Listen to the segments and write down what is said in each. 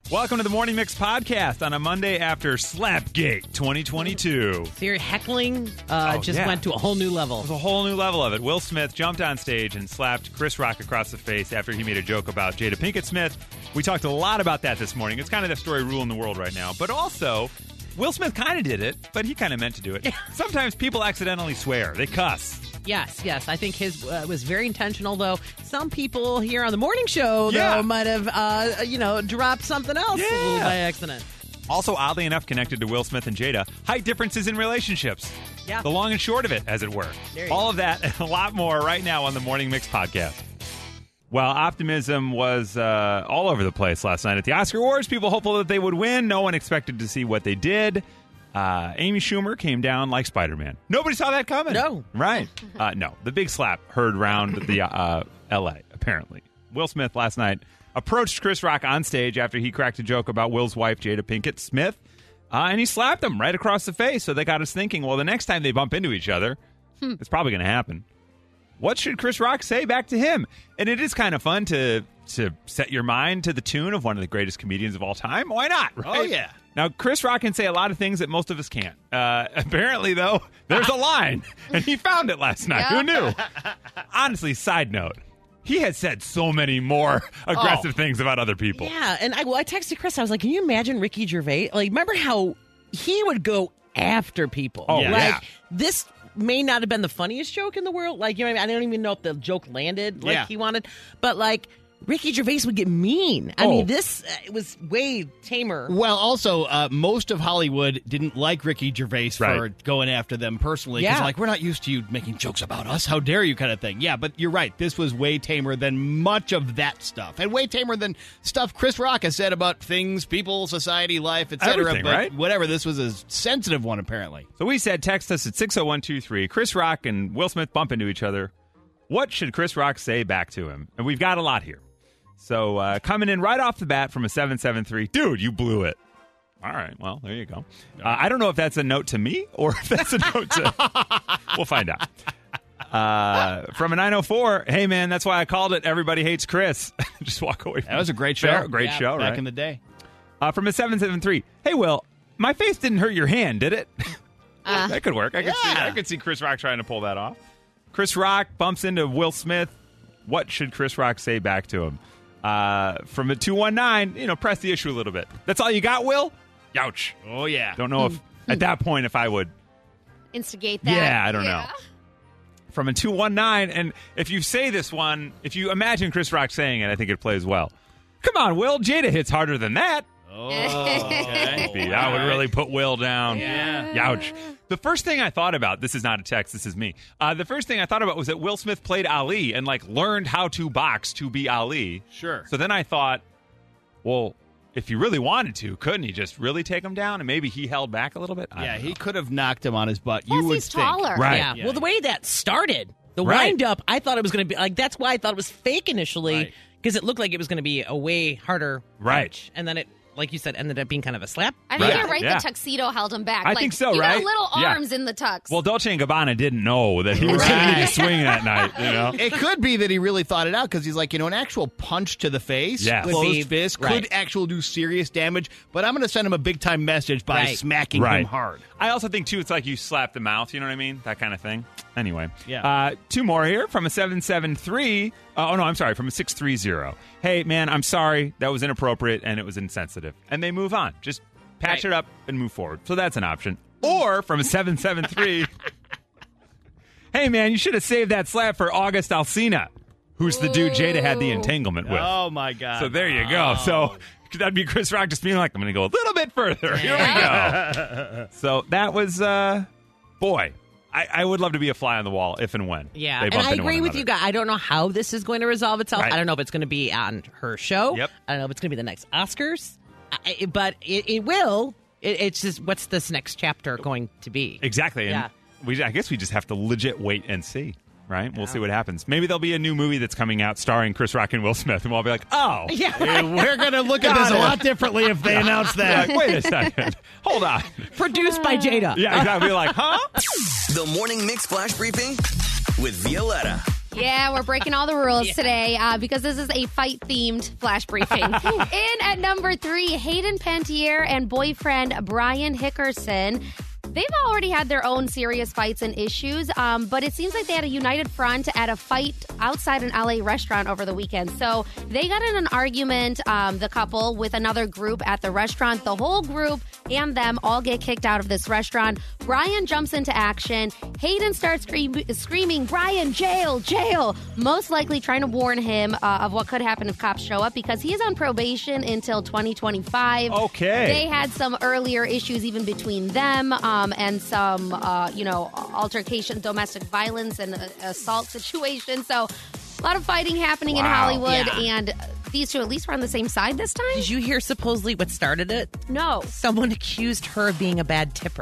Welcome to the Morning Mix podcast on a Monday after Slapgate 2022. Their heckling went to a whole new level. It was a whole new level of it. Will Smith jumped on stage and slapped Chris Rock across the face after he made a joke about Jada Pinkett Smith. We talked a lot about that this morning. It's kind of the story ruling the world right now. But also, Will Smith kind of did it, but he kind of meant to do it. Sometimes people accidentally swear. They cuss. Yes. I think his was very intentional, though. Some people here on the morning show, though, might have, dropped something else a little by accident. Also, oddly enough, connected to Will Smith and Jada, height differences in relationships. Yeah. The long and short of it, as it were. All of that and a lot more right now on the Morning Mix podcast. Well, optimism was all over the place last night at the Oscar Awards. People hopeful that they would win. No one expected to see what they did. Amy Schumer came down like Spider-Man. Nobody saw that coming. No. Right. No. The big slap heard round the L.A., apparently. Will Smith last night approached Chris Rock on stage after he cracked a joke about Will's wife, Jada Pinkett Smith, and he slapped him right across the face. So they got us thinking, well, the next time they bump into each other, it's probably going to happen. What should Chris Rock say back to him? And it is kind of fun to set your mind to the tune of one of the greatest comedians of all time. Why not? Right? Oh, yeah. Now, Chris Rock can say a lot of things that most of us can't. Apparently, though, there's a line, and he found it last night. Who knew? Honestly, side note, he has said so many more aggressive things about other people. Yeah, and I texted Chris. I was like, can you imagine Ricky Gervais? Like, remember how he would go after people? Oh, like, yeah. This may not have been the funniest joke in the world. Like, you know what I mean? I don't even know if the joke landed like he wanted. But, like, Ricky Gervais would get mean. I mean, this it was way tamer. Well, also, most of Hollywood didn't like Ricky Gervais for going after them personally. Because, like, we're not used to you making jokes about us. How dare you kind of thing. Yeah, but you're right. This was way tamer than much of that stuff. And way tamer than stuff Chris Rock has said about things, people, society, life, etc. Everything, but right? whatever, this was a sensitive one, apparently. So we said text us at 60123. Chris Rock and Will Smith bump into each other. What should Chris Rock say back to him? And we've got a lot here. So coming in right off the bat from a 773, dude, you blew it. All right, well, there you go. I don't know if that's a note to me or if that's a note to... We'll find out. From a 904, hey, man, that's why I called it Everybody Hates Chris. Just walk away from That was a great show. Great show, right? Back in the day. From a 773, hey, Will, my face didn't hurt your hand, did it? That could work. I could see Chris Rock trying to pull that off. Chris Rock bumps into Will Smith. What should Chris Rock say back to him? From a 219, press the issue a little bit. That's all you got, Will? Youch. Oh, yeah. Don't know if, at that point, if I would... instigate that. Yeah, I don't know. From a 219, and if you say this one, if you imagine Chris Rock saying it, I think it plays well. Come on, Will. Jada hits harder than that. Oh, okay. That would really put Will down. Yeah. Youch. The first thing I thought about, this is not a text, this is me. The first thing I thought about was that Will Smith played Ali and, learned how to box to be Ali. Sure. So then I thought, well, if he really wanted to, couldn't he just really take him down? And maybe he held back a little bit? I don't know. He could have knocked him on his butt. Plus, you would he's think. taller. Right. Yeah. Well, the way that started, the Right. wind-up, I thought it was going to be... that's why I thought it was fake initially, because it looked like it was going to be a way harder punch. And then it, like you said, ended up being kind of a slap. I think Right. you're right. Yeah. The tuxedo held him back. I think so, you right? got little Yeah. arms in the tux. Well, Dolce & Gabbana didn't know that he was going to need to swing that night, It could be that he really thought it out because he's like, an actual punch to the face, Yes. closed fist, Right. could actually do serious damage. But I'm going to send him a big-time message by smacking him hard. I also think, too, it's like you slap the mouth, you know what I mean? That kind of thing. Anyway. Yeah. Two more here from a 773. From a 630. Hey, man, I'm sorry. That was inappropriate and it was insensitive. And they move on. Just patch it up and move forward. So that's an option. Or from a 773. Hey, man, you should have saved that slap for August Alsina, who's the dude Jada had the entanglement with. Oh, my God. So there you go. So that'd be Chris Rock just being like, I'm going to go a little bit further. Here we go. So that was, boy, I would love to be a fly on the wall if and when. Yeah, they and bump I into one agree with another. you guys. I don't know how this is going to resolve itself. Right. I don't know if it's going to be on her show. Yep. I don't know if it's going to be the next Oscars. But it will. It's just, what's this next chapter going to be? Exactly. And I guess we just have to legit wait and see. Right? We'll see what happens. Maybe there'll be a new movie that's coming out starring Chris Rock and Will Smith, and we'll be like, oh. Yeah. We're going to look at this a lot differently if they announce that. Like, wait a second. Hold on. Produced by Jada. Yeah, exactly. Like, huh? The Morning Mix Flash Briefing with Violetta. Yeah, we're breaking all the rules today because this is a fight-themed flash briefing. In at number 3, Hayden Panettiere and boyfriend Brian Hickerson. They've already had their own serious fights and issues, but it seems like they had a united front at a fight outside an LA restaurant over the weekend. So they got in an argument, the couple, with another group at the restaurant. The whole group and them all get kicked out of this restaurant. Brian jumps into action. Hayden starts screaming, "Brian, jail, jail!" Most likely trying to warn him of what could happen if cops show up because he is on probation until 2025. Okay. They had some earlier issues even between them. And some, altercation, domestic violence and assault situation. So a lot of fighting happening in Hollywood. Yeah. And these two at least were on the same side this time. Did you hear supposedly what started it? No. Someone accused her of being a bad tipper.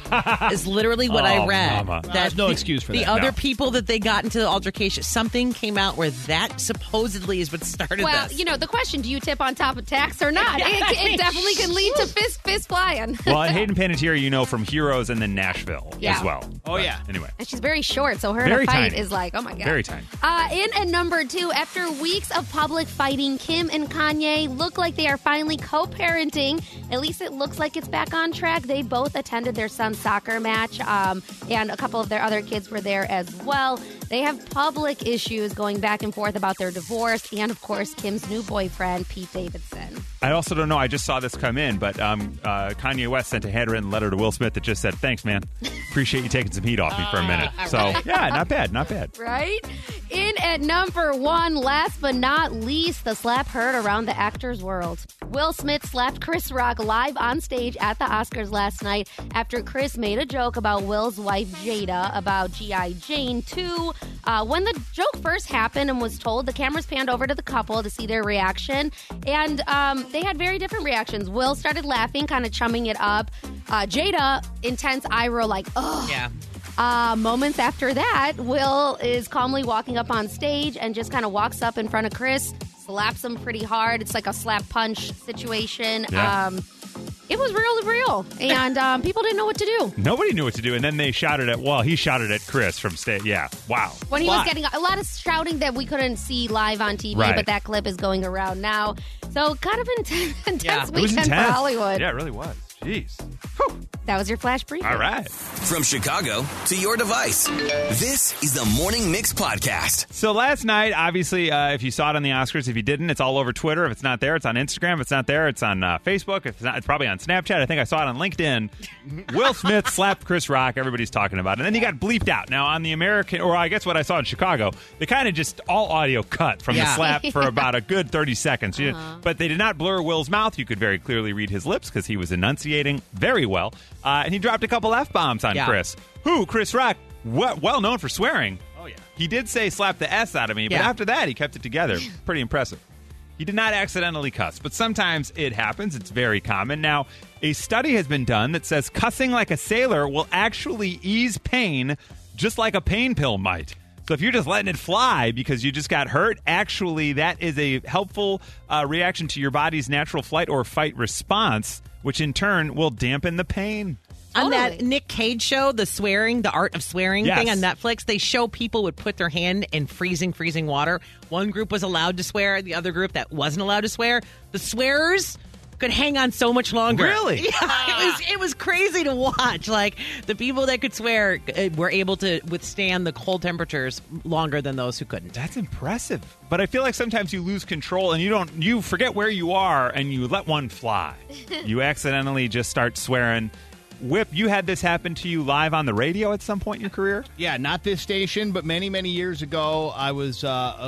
Is literally what I read. Mama. There's no excuse for the that. other No. people that they got into the altercation, something came out where that supposedly is what started Well, this. the question, do you tip on top of tax or not? It definitely can lead to fist flying. Well, and Hayden Panettiere, from Heroes and then Nashville Yeah. as well. Oh, yeah. Anyway. And she's very short, so her Very in a fight tiny. is like, oh my God. Very tiny. In at number 2, after weeks of public fighting, Kim and Kanye look like they are finally co-parenting. At least it looks like it's back on track. They both attended their son's soccer match, and a couple of their other kids were there as well. They have public issues going back and forth about their divorce and, of course, Kim's new boyfriend, Pete Davidson. I also don't know. I just saw this come in, but Kanye West sent a handwritten letter to Will Smith that just said, "Thanks, man. Appreciate you taking some heat off me for a minute." So, yeah, not bad. Not bad. Right? In at number 1, last but not least, the slap heard around the actors' world. Will Smith slapped Chris Rock live on stage at the Oscars last night after Chris made a joke about Will's wife, Jada, about G.I. Jane 2. When the joke first happened and was told, the cameras panned over to the couple to see their reaction, and they had very different reactions. Will started laughing, kind of chumming it up. Jada, intense eye roll, like, ugh. Yeah. Moments after that, Will is calmly walking up on stage and just kind of walks up in front of Chris, slaps him pretty hard. It's like a slap punch situation. Yeah. It was real, and people didn't know what to do. Nobody knew what to do, and then they shouted he shouted at Chris from stage. Yeah, wow. When he was getting a lot of shouting that we couldn't see live on TV, Right. but that clip is going around now. So kind of intense Yeah. It was weekend intense. for Hollywood. Yeah, it really was. Jeez. That was your flash briefing. All right. From Chicago to your device, this is the Morning Mix Podcast. So last night, obviously, if you saw it on the Oscars, if you didn't, it's all over Twitter. If it's not there, it's on Instagram. If it's not there, it's on Facebook. If it's not, it's probably on Snapchat. I think I saw it on LinkedIn. Will Smith slapped Chris Rock. Everybody's talking about it. And then he got bleeped out. Now, on the American, or I guess what I saw in Chicago, they kind of just all audio cut from the slap for about a good 30 seconds. But they did not blur Will's mouth. You could very clearly read his lips because he was enunciating very well. And he dropped a couple F-bombs on Chris. Chris Rock, well known for swearing. Oh, yeah. He did say slap the S out of me, but after that, he kept it together. Pretty impressive. He did not accidentally cuss, but sometimes it happens. It's very common. Now, a study has been done that says cussing like a sailor will actually ease pain just like a pain pill might. So if you're just letting it fly because you just got hurt, actually that is a helpful reaction to your body's natural flight or fight response, which in turn will dampen the pain. On that Nick Cage show, The Art of Swearing thing on Netflix, they show people would put their hand in freezing water. One group was allowed to swear, the other group that wasn't allowed to swear. The swearers could hang on so much longer. Really? Yeah, it was crazy to watch. Like, the people that could swear were able to withstand the cold temperatures longer than those who couldn't. That's impressive. But I feel like sometimes you lose control and you forget where you are and you let one fly. You accidentally just start swearing. Whip, you had this happen to you live on the radio at some point in your career? Yeah, not this station, but many, many years ago, I was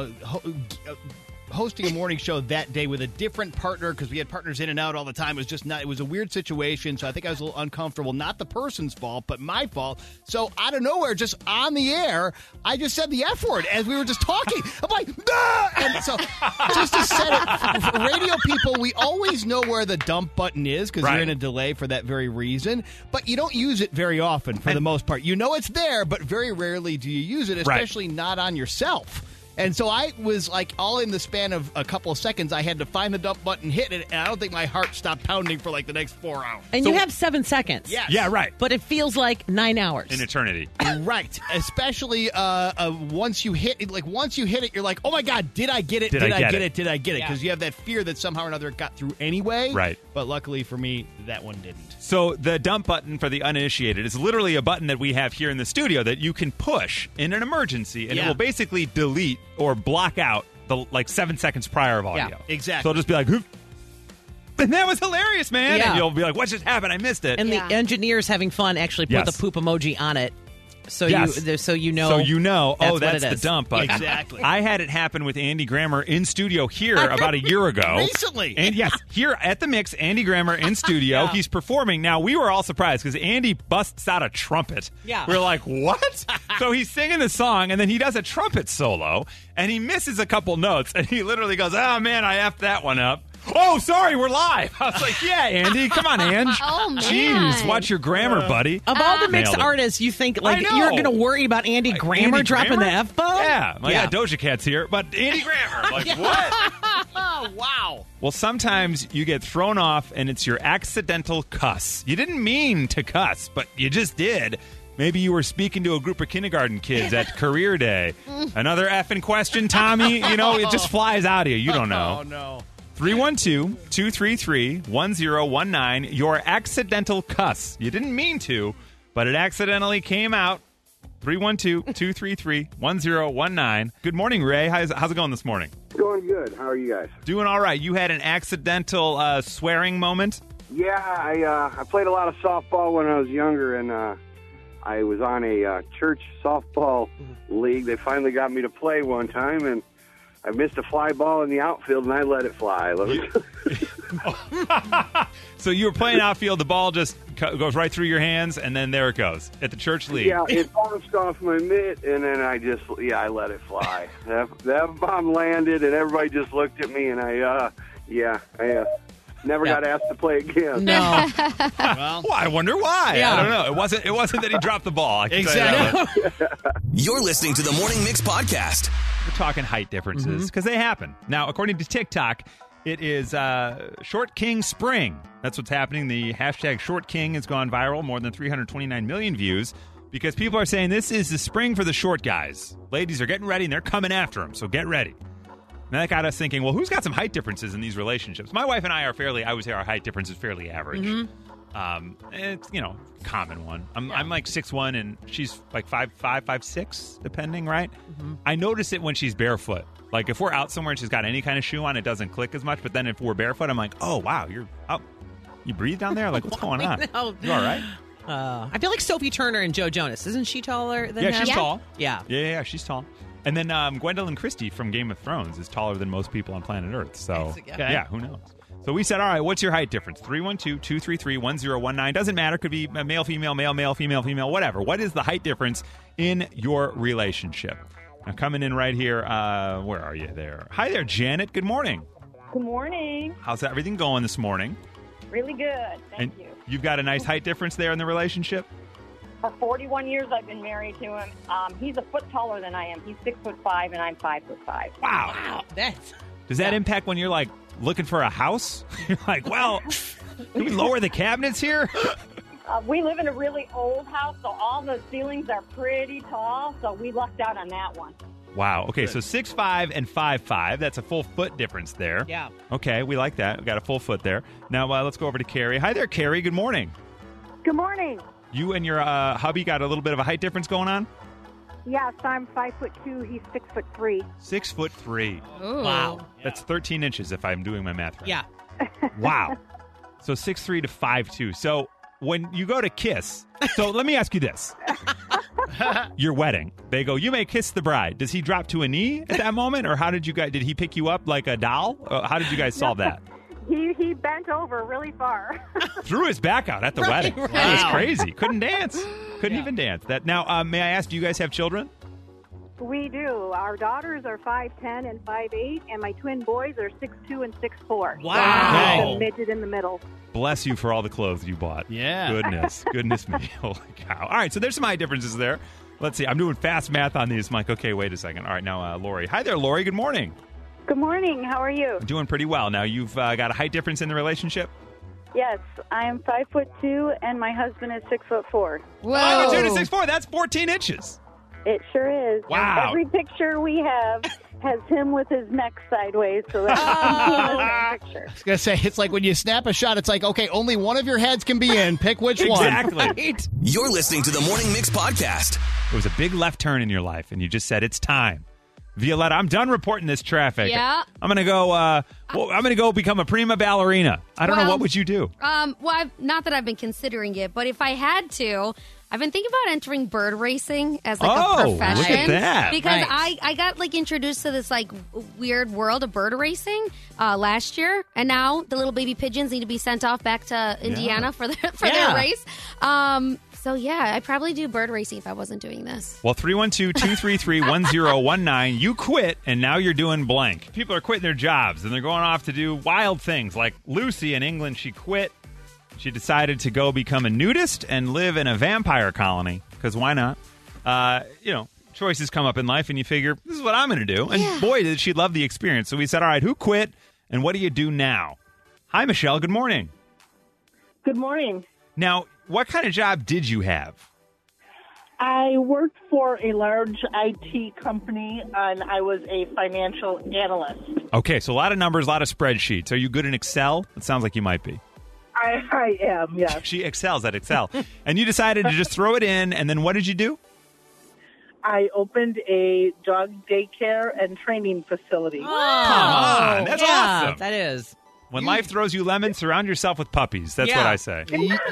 hosting a morning show that day with a different partner because we had partners in and out all the time. It was a weird situation, so I think I was a little uncomfortable. Not the person's fault, but my fault. So out of nowhere, just on the air, I just said the F word as we were just talking. I'm like, ah! And so just to set it, for radio people, we always know where the dump button is because you're in a delay for that very reason, but you don't use it very often for the most part. You know it's there, but very rarely do you use it, especially not on yourself. And so I was like, all in the span of a couple of seconds, I had to find the dump button, hit it, and I don't think my heart stopped pounding for like the next 4 hours. And you have 7 seconds. Yes. Yeah, right. But it feels like 9 hours. In eternity. Right. Especially once you hit it, you're like, oh my God, did I get it? Did I get it? Did I get it? Because you have that fear that somehow or another it got through anyway. Right. But luckily for me, that one didn't. So the dump button for the uninitiated is literally a button that we have here in the studio that you can push in an emergency, and it will basically delete or block out the 7 seconds prior of audio. Yeah, exactly. So it'll just be like, "Hoop." And that was hilarious, man. Yeah. And you'll be like, what just happened? I missed it. And the engineers having fun actually put the poop emoji on it. So you know. So you know, that's the dump button. Exactly. I had it happen with Andy Grammer in studio here about a year ago. Recently. And yes, here at the Mix, Andy Grammer in studio. He's performing. Now, we were all surprised because Andy busts out a trumpet. Yeah. We're like, what? So he's singing the song, and then he does a trumpet solo, and he misses a couple notes, and he literally goes, oh, man, I effed that one up. Oh, sorry, we're live. I was like, yeah, Andy, come on, Ange. Oh, man. Jeez, watch your grammar, buddy. Of all the mixed Nailed it. artists, you think you're going to worry about Andy Grammer Andy dropping Grammer? the F-bomb? Yeah. Doja Cat's here, but Andy Grammer. Like, what? Oh, wow. Well, sometimes you get thrown off and it's your accidental cuss. You didn't mean to cuss, but you just did. Maybe you were speaking to a group of kindergarten kids at career day. Another effing question, Tommy? You know, it just flies out of you. You don't know. Oh, no. 312-233-1019, your accidental cuss. You didn't mean to, but it accidentally came out. 312-233-1019. Good morning, Ray. How's it going this morning? Going good. How are you guys? Doing all right. You had an accidental swearing moment? Yeah, I played a lot of softball when I was younger, and I was on a church softball league. They finally got me to play one time, and I missed a fly ball in the outfield, and I let it fly. So you were playing outfield, the ball just goes right through your hands, and then there it goes at the church league. Yeah, it bounced off my mitt, and then I let it fly. That bomb landed, and everybody just looked at me, and I never got asked to play again. No. Well, I wonder why. Yeah. I don't know. It wasn't that he dropped the ball. I can Exactly. tell you that. You're listening to the Morning Mix podcast. We're talking height differences because they happen. Now, according to TikTok, it is Short King Spring. That's what's happening. The hashtag Short King has gone viral, more than 329 million views, because people are saying this is the spring for the short guys. Ladies are getting ready, and they're coming after them, so get ready. Now, that got us thinking, well, who's got some height differences in these relationships? My wife and I I would say our height difference is fairly average. It's, common one. I'm like 6'1", and she's like 5'5", 5'6", depending, right? I notice it when she's barefoot. Like, if we're out somewhere and she's got any kind of shoe on, it doesn't click as much. But then if we're barefoot, I'm like, oh, wow, you're up. You breathe down there? Like, what's going on? know. You all right? I feel like Sophie Turner and Joe Jonas. Isn't she taller than him? She's tall. Yeah. Yeah, she's tall. And then Gwendolyn Christie from Game of Thrones is taller than most people on planet Earth. So, yeah, who knows? So we said, all right, what's your height difference? 312-233-1019. Doesn't matter. Could be male, female, male, male, female, female, whatever. What is the height difference in your relationship? Now, coming in right here, where are you there? Hi there, Janet. Good morning. Good morning. How's everything going this morning? Really good. Thank you. You've got a nice height difference there in the relationship? For 41 years, I've been married to him. He's a foot taller than I am. He's 6'5", and I'm 5'5". Wow. That's... Does that impact when you're, like, looking for a house? You're like, well, can we lower the cabinets here? We live in a really old house, so all the ceilings are pretty tall, so we lucked out on that one. Wow. Okay, so 6'5" and 5'5". That's a full foot difference there. Yeah. Okay, we like that. We got a full foot there. Now, let's go over to Carrie. Hi there, Carrie. Good morning. Good morning. You and your hubby got a little bit of a height difference going on? Yes, I'm 5'2". He's 6'3". 6'3". Ooh. Wow. That's 13 inches if I'm doing my math right. Yeah. Wow. So 6'3" to 5'2". So when you go to kiss, so let me ask you this. Your wedding, they go, you may kiss the bride. Does he drop to a knee at that moment? Or how did you guys, did he pick you up like a doll? How did you guys solve that? He bent over really far. Threw his back out at the wedding. Right. That was crazy. Couldn't dance. Couldn't even dance. That now, may I ask, do you guys have children? We do. Our daughters are 5'10" and 5'8", and my twin boys are 6'2" and 6'4". Wow. The midget in the middle. Bless you for all the clothes you bought. Yeah. Goodness me. Holy cow. All right, so there's some height differences there. Let's see. I'm doing fast math on these. I'm like, okay, wait a second. All right, now, Lori. Hi there, Lori. Good morning. Good morning. How are you? Doing pretty well. Now, you've got a height difference in the relationship? Yes, I am 5'2", and my husband is 6'4". Whoa. 5'2" to 6'4". That's 14 inches. It sure is. Wow. Every picture we have has him with his neck sideways, so that's the same picture. I was going to say, it's like when you snap a shot, it's like, okay, only one of your heads can be in. Pick which one. Exactly. You're listening to the Morning Mix podcast. It was a big left turn in your life, and you just said, it's time. Violetta, I'm done reporting this traffic. Yeah. I'm going to go I'm going to go become a prima ballerina. I don't know. What would you do? Not that I've been considering it, but if I had to, I've been thinking about entering bird racing as like a profession. Look at that. Because Nice. I got like introduced to this like weird world of bird racing last year, and now the little baby pigeons need to be sent off back to Indiana for their race. So yeah, I'd probably do bird racing if I wasn't doing this. Well, 312-233-1019. You quit, and now you're doing blank. People are quitting their jobs, and they're going off to do wild things. Like Lucy in England, she quit. She decided to go become a nudist and live in a vampire colony, because why not? Choices come up in life, and you figure, this is what I'm going to do. And boy, did she love the experience. So we said, all right, who quit, and what do you do now? Hi, Michelle. Good morning. Good morning. Now, what kind of job did you have? I worked for a large IT company, and I was a financial analyst. Okay, so a lot of numbers, a lot of spreadsheets. Are you good in Excel? It sounds like you might be. I am, yes. She excels at Excel. And you decided to just throw it in, and then what did you do? I opened a dog daycare and training facility. Come on, that's awesome. That is. When life throws you lemons, surround yourself with puppies. That's what I say.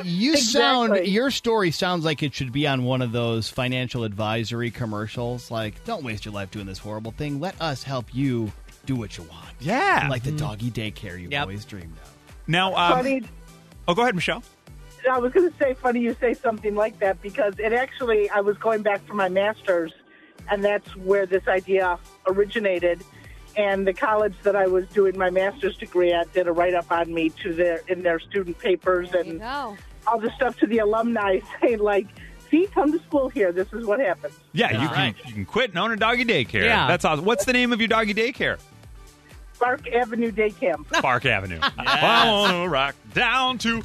Your story sounds like it should be on one of those financial advisory commercials. Like, don't waste your life doing this horrible thing. Let us help you do what you want. Yeah. Like the doggy daycare you've always dreamed of. Now, Funny. Oh, go ahead, Michelle. I was going to say, funny you say something like that, because I was going back for my master's, and that's where this idea originated. And the college that I was doing my master's degree at did a write-up on me in their student papers and all the stuff to the alumni saying, like, see, come to school here. This is what happens. Yeah, you can quit and own a doggy daycare. Yeah. That's awesome. What's the name of your doggy daycare? Park Avenue Day Camp. Park Avenue. I want to rock down to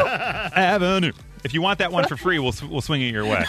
Avenue. If you want that one for free, we'll swing it your way.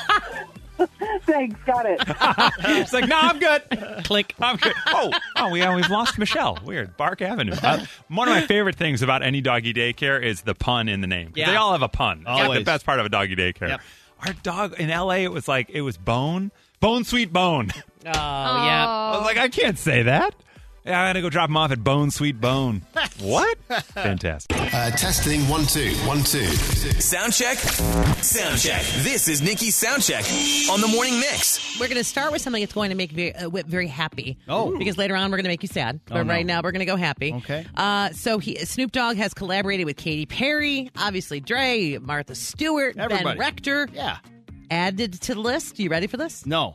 Thanks, got it. It's like, no, I'm good. Click. I'm good. Oh, we've lost Michelle. Weird. Park Avenue. One of my favorite things about any doggy daycare is the pun in the name. Yeah. They all have a pun. It's like Always. the best part of a doggy daycare. Yep. Our dog in L.A., it was Bone. Bone Sweet Bone. Oh, yeah. I was like, I can't say that. Yeah, I got to go drop him off at Bone Sweet Bone. What? Fantastic. Testing 1 2 1 2. Sound check. Sound check. This is Nikki's Sound Check on the Morning Mix. We're going to start with something that's going to make Whip very happy. Oh. Because later on we're going to make you sad. But no. right now we're going to go happy. Okay. So Snoop Dogg has collaborated with Katy Perry, obviously Dre, Martha Stewart, Everybody. Ben Rector. Yeah. Added to the list. You ready for this? No.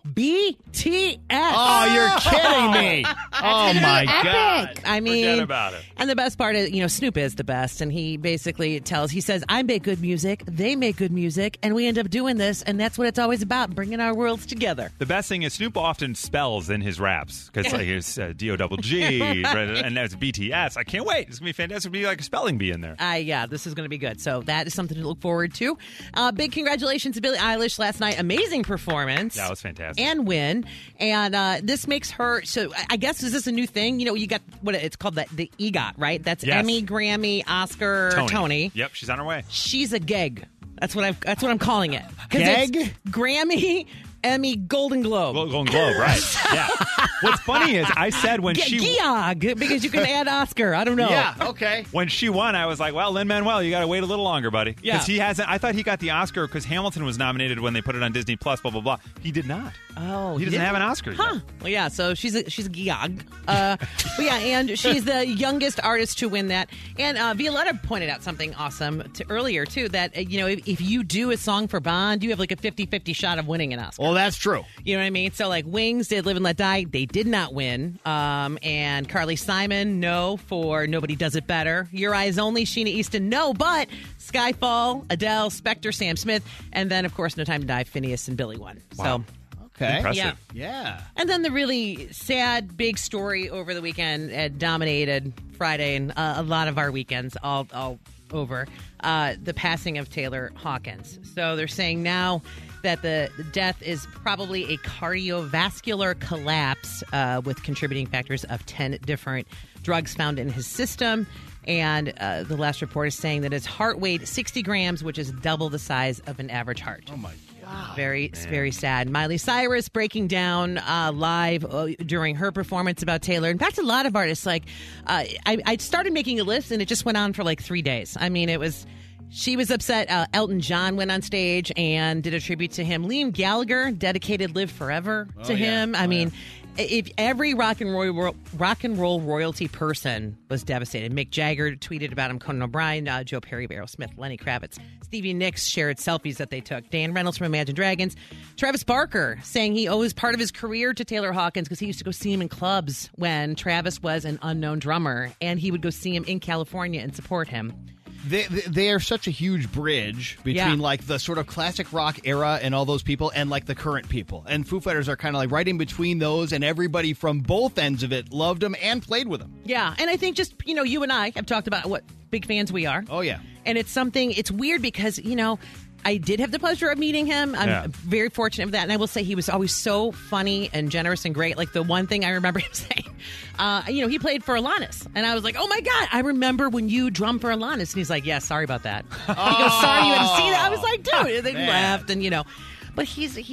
BTS. Oh, you're kidding me. Oh, my God. Epic. I mean, Forget about it. And the best part is, Snoop is the best, and he basically he says, I make good music, they make good music, and we end up doing this, and that's what it's always about, bringing our worlds together. The best thing is Snoop often spells in his raps because here's D-O-double-G, and that's BTS. I can't wait. It's going to be fantastic. It's going to be like a spelling bee in there. Yeah, this is going to be good. So that is something to look forward to. Big congratulations to Billie Eilish last night. Amazing performance. Yeah, it was fantastic. And win. And this makes her, so I guess, is this a new thing? You got what it's called, the EGOT, right? That's Yes. Emmy, Grammy, Oscar, Tony. Yep, she's on her way. She's a geg. That's what I'm calling it. 'Cause Geg? it's Grammy, Emmy, Golden Globe. Golden Globe, right. Yeah. What's funny is I said when she... Geog, because you can add Oscar. I don't know. Yeah, okay. When she won, I was like, well, Lin-Manuel, you got to wait a little longer, buddy. Yeah. Because he hasn't... I thought he got the Oscar because Hamilton was nominated when they put it on Disney+, blah, blah, blah. He did not. Oh, He doesn't have an Oscar yet. Huh. Well, yeah, so she's a geog. But yeah, and she's the youngest artist to win that. And Violetta pointed out something awesome earlier, too, that, if you do a song for Bond, you have like a 50-50 shot of winning an Oscar. Well, that's true. You know what I mean? So, like, Wings did Live and Let Die. They did not win. And Carly Simon, no, for Nobody Does It Better. Your Eyes Only, Sheena Easton, no, but Skyfall, Adele, Spectre, Sam Smith, and then, of course, No Time to Die, Phineas and Billy won. Wow. So, Okay. Impressive. Yeah. And then the really sad, big story over the weekend dominated Friday and a lot of our weekends all over, the passing of Taylor Hawkins. So they're saying now that the death is probably a cardiovascular collapse with contributing factors of 10 different drugs found in his system. And the last report is saying that his heart weighed 60 grams, which is double the size of an average heart. Oh, my God. Very sad. Miley Cyrus breaking down live during her performance about Taylor. In fact, a lot of artists, like, I started making a list and it just went on for like 3 days. I mean, she was upset. Elton John went on stage and did a tribute to him. Liam Gallagher dedicated Live Forever to him. I mean, if every rock and roll royalty person was devastated. Mick Jagger tweeted about him, Conan O'Brien, Joe Perry, Aerosmith, Lenny Kravitz. Stevie Nicks shared selfies that they took. Dan Reynolds from Imagine Dragons. Travis Barker saying he owes part of his career to Taylor Hawkins because he used to go see him in clubs when Travis was an unknown drummer, and he would go see him in California and support him. They are such a huge bridge between like the sort of classic rock era and all those people and like the current people. And Foo Fighters are kind of like right in between those, and everybody from both ends of it loved them and played with them. Yeah, and I think just, you and I have talked about what big fans we are. Oh, yeah. And it's weird because, I did have the pleasure of meeting him. I'm very fortunate of that. And I will say he was always so funny and generous and great. Like the one thing I remember him saying, he played for Alanis. And I was like, oh my God, I remember when you drummed for Alanis. And he's like, yeah, sorry about that. He goes, sorry you had to see that. I was like, dude. And they laughed and, But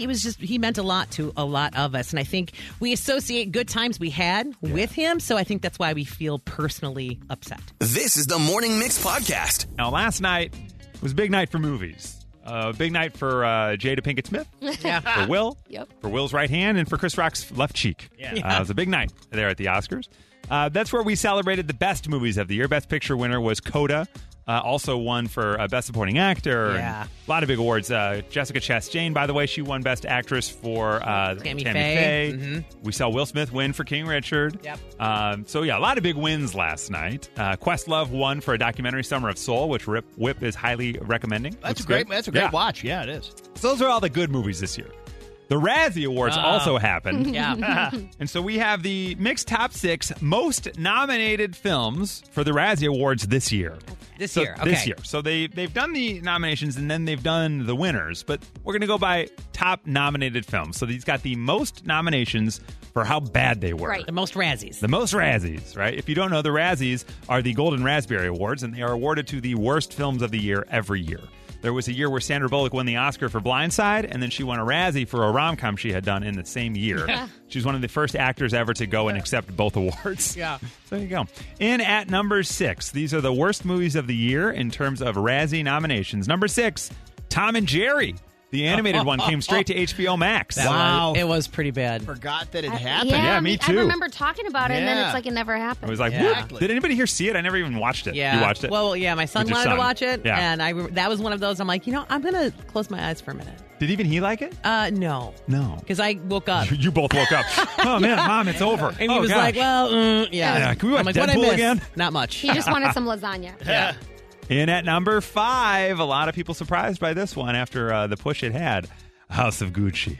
he meant a lot to a lot of us. And I think we associate good times we had with him. So I think that's why we feel personally upset. This is the Morning Mix Podcast. Now, last night was a big night for movies. Big night for Jada Pinkett Smith, for Will, for Will's right hand, and for Chris Rock's left cheek. It was a big night there at the Oscars. That's where we celebrated the best movies of the year. Best Picture winner was Coda. Also won for Best Supporting Actor. Yeah. A lot of big awards. Jessica Chastain, by the way, she won Best Actress for Tammy Faye. Mm-hmm. We saw Will Smith win for King Richard. Yep. So, a lot of big wins last night. Questlove won for a documentary, Summer of Soul, which Whip is highly recommending. That's a great watch. Yeah, it is. So those are all the good movies this year. The Razzie Awards also happened. Yeah. And so we have the mixed top 6 most nominated films for the Razzie Awards this year. This year. So they've done the nominations and then they've done the winners, but we're going to go by top nominated films. So these got the most nominations for how bad they were. Right. The most Razzies. The most Razzies, right? If you don't know, the Razzies are the Golden Raspberry Awards, and they are awarded to the worst films of the year every year. There was a year where Sandra Bullock won the Oscar for Blind Side, and then she won a Razzie for a rom-com she had done in the same year. She was one of the first actors ever to go and accept both awards. Yeah. So there you go. In at number 6, these are the worst movies of the year in terms of Razzie nominations. Number 6, Tom and Jerry. The animated one came straight to HBO Max. Wow. It was pretty bad. Forgot that it happened. Yeah, me too. I remember talking about it, and then it's like it never happened. I was like, what? Did anybody here see it? I never even watched it. Yeah. You watched it? Well, yeah, my son With your wanted son. to watch it, Yeah. and that was one of those. I'm like, I'm going to close my eyes for a minute. Did even he like it? No. No. Because I woke up. You both woke up. Oh, man, Mom, it's over. And he was like, well, yeah. Can we watch I'm like, Deadpool what I miss? again? Not much. He just wanted some lasagna. Yeah. In at number 5, a lot of people surprised by this one after the push it had. House of Gucci.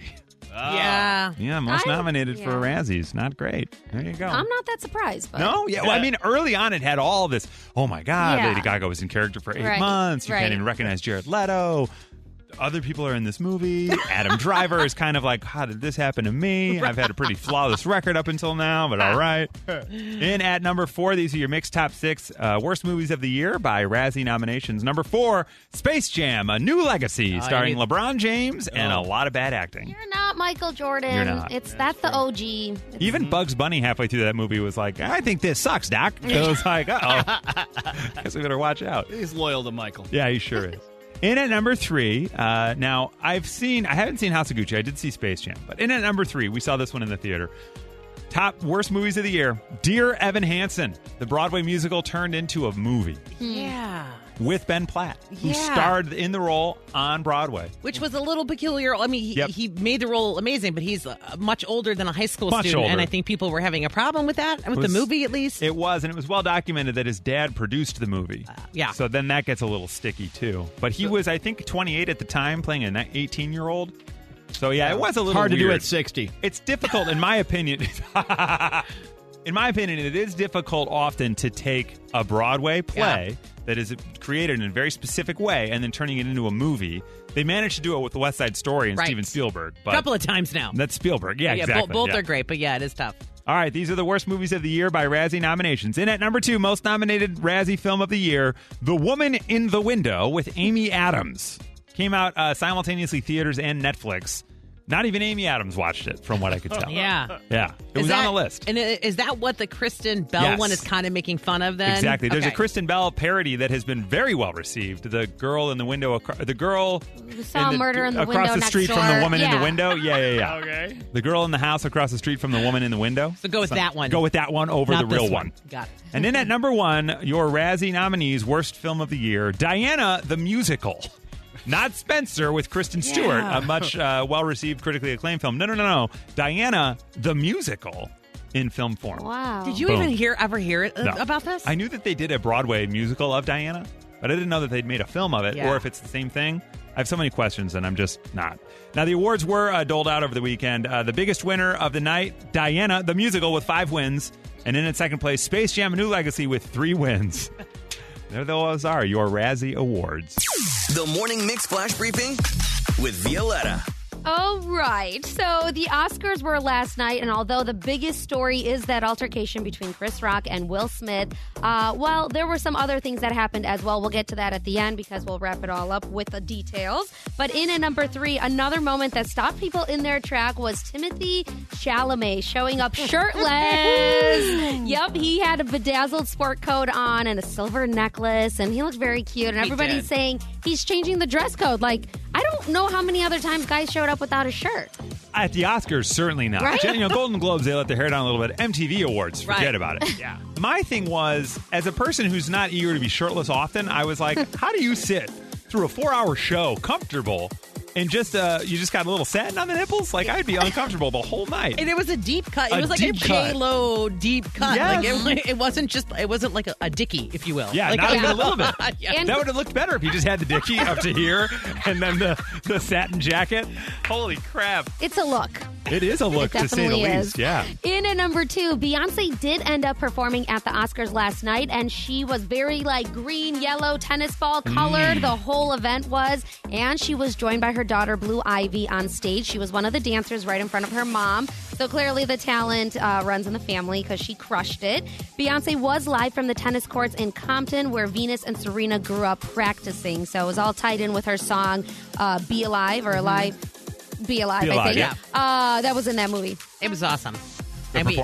Yeah. Yeah, most nominated for Razzies. Not great. There you go. I'm not that surprised. But No? Yeah. Well, I mean, early on it had all this, oh my God, Yeah. Lady Gaga was in character for 8 Right. months. You Right. can't even recognize Jared Leto. Other people are in this movie. Adam Driver is kind of like, how did this happen to me? I've had a pretty flawless record up until now, but all right. In at number 4, these are your mixed top 6 worst movies of the year by Razzie nominations. Number 4, Space Jam, A New Legacy, starring LeBron James and a lot of bad acting. You're not Michael Jordan. You're not. That's the OG. Even Bugs Bunny halfway through that movie was like, I think this sucks, Doc. So it was like, uh-oh. Guess we better watch out. He's loyal to Michael. Yeah, he sure is. In at number 3, now I haven't seen House of Gucci. I did see Space Jam. But in at number 3, we saw this one in the theater. Top worst movies of the year. Dear Evan Hansen. The Broadway musical turned into a movie. Yeah. With Ben Platt, who Yeah. starred in the role on Broadway. Which was a little peculiar. I mean, he made the role amazing, but he's much older than a high school Much student. older. And I think people were having a problem with that, with the movie at least. It was, and it was well documented that his dad produced the movie. Yeah. So then that gets a little sticky, too. But he was, I think, 28 at the time, playing an 18-year-old. So, yeah, it was a little hard to weird. do at 60. It's difficult, in my opinion. In my opinion, it is difficult often to take a Broadway play that is created in a very specific way and then turning it into a movie. They managed to do it with the West Side Story and Steven Spielberg. A couple of times now. That's Spielberg. Yeah, exactly. Both are great, but it is tough. All right, these are the worst movies of the year by Razzie nominations. In at number 2, most nominated Razzie film of the year, The Woman in the Window with Amy Adams. Came out simultaneously theaters and Netflix. Not even Amy Adams watched it, from what I could tell. Yeah. It was on the list. And is that what the Kristen Bell one is kind of making fun of then? Exactly. There's a Kristen Bell parody that has been very well received. The girl in the window, the girl who saw murder in the window across the street next door. from the woman in the window. Yeah. Okay. The girl in the house across the street from the woman in the window. So go with that one. Go with that one over Not the real this one. Got it. And in at number 1, your Razzie nominees, worst film of the year, Diana the Musical. Not Spencer with Kristen Stewart, a much well-received, critically acclaimed film. No. Diana the Musical in film form. Wow. Did you even ever hear it about this? I knew that they did a Broadway musical of Diana, but I didn't know that they'd made a film of it or if it's the same thing. I have so many questions, and I'm just not. Now, the awards were doled out over the weekend. The biggest winner of the night, Diana the Musical with 5 wins. And in second place, Space Jam: A New Legacy with 3 wins. There those are, your Razzie Awards. The Morning Mix Flash Briefing with Violetta. All right. So the Oscars were last night, and although the biggest story is that altercation between Chris Rock and Will Smith, well, there were some other things that happened as well. We'll get to that at the end because we'll wrap it all up with the details. But in at number 3, another moment that stopped people in their track was Timothée Chalamet showing up shirtless. Yep, he had a bedazzled sport coat on and a silver necklace, and he looked very cute. And everybody's saying he's changing the dress code. Like, I don't know how many other times guys showed up without a shirt. At the Oscars, certainly not. Right? Golden Globes, they let their hair down a little bit. MTV Awards, forget about it. Yeah. My thing was, as a person who's not eager to be shirtless often, I was like, how do you sit through a 4-hour show comfortable and just you just got a little satin on the nipples? Like, I'd be uncomfortable the whole night. And it was a deep cut. It A was like a deep cut. J-Lo deep cut. Yes. Like it wasn't like a dickie, if you will. Yeah, like, not even a little bit. Yeah. That would have looked better if you just had the dickie up to here and then the satin jacket. Holy crap. It's a look. It is a look, to say the least. Yeah. In at number 2, Beyonce did end up performing at the Oscars last night, and she was very green, yellow, tennis ball colored. The whole event was, and she was joined by her daughter Blue Ivy on stage. She was one of the dancers right in front of her mom. So clearly the talent runs in the family because she crushed it. Beyonce was live from the tennis courts in Compton, where Venus and Serena grew up practicing. So it was all tied in with her song "Be Alive" or "Alive." Be Alive, I think. Yeah. That was in that movie. It was awesome. The movie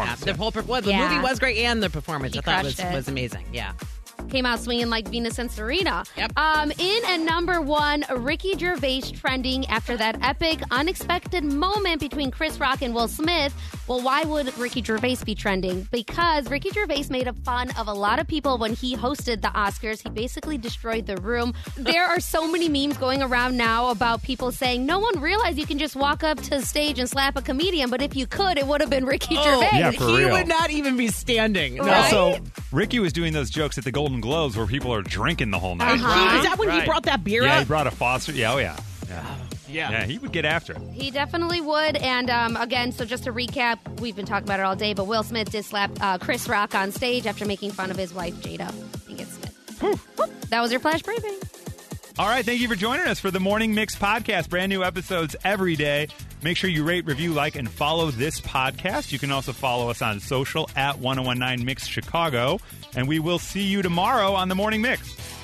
was great, and the performance He I thought crushed it. was amazing. Yeah. Came out swinging like Venus and Serena. Yep. In at number 1, Ricky Gervais trending after that epic, unexpected moment between Chris Rock and Will Smith. Well, why would Ricky Gervais be trending? Because Ricky Gervais made fun of a lot of people when he hosted the Oscars. He basically destroyed the room. There are so many memes going around now about people saying, no one realized you can just walk up to the stage and slap a comedian, but if you could, it would have been Ricky Gervais. Yeah, for he real. would not even be standing. Right? Also, Ricky was doing those jokes at the Golden Globes where people are drinking the whole night. Is that when he brought that beer Yeah, up? he brought a Foster. Yeah, oh yeah. Yeah. He would get after it. He definitely would. And again, so just to recap, we've been talking about it all day, but Will Smith did slap Chris Rock on stage after making fun of his wife, Jada Pinkett Smith. That was your flash briefing. All right, thank you for joining us for the Morning Mix podcast. Brand new episodes every day. Make sure you rate, review, like, and follow this podcast. You can also follow us on social at 1019 Mix Chicago. And we will see you tomorrow on the Morning Mix.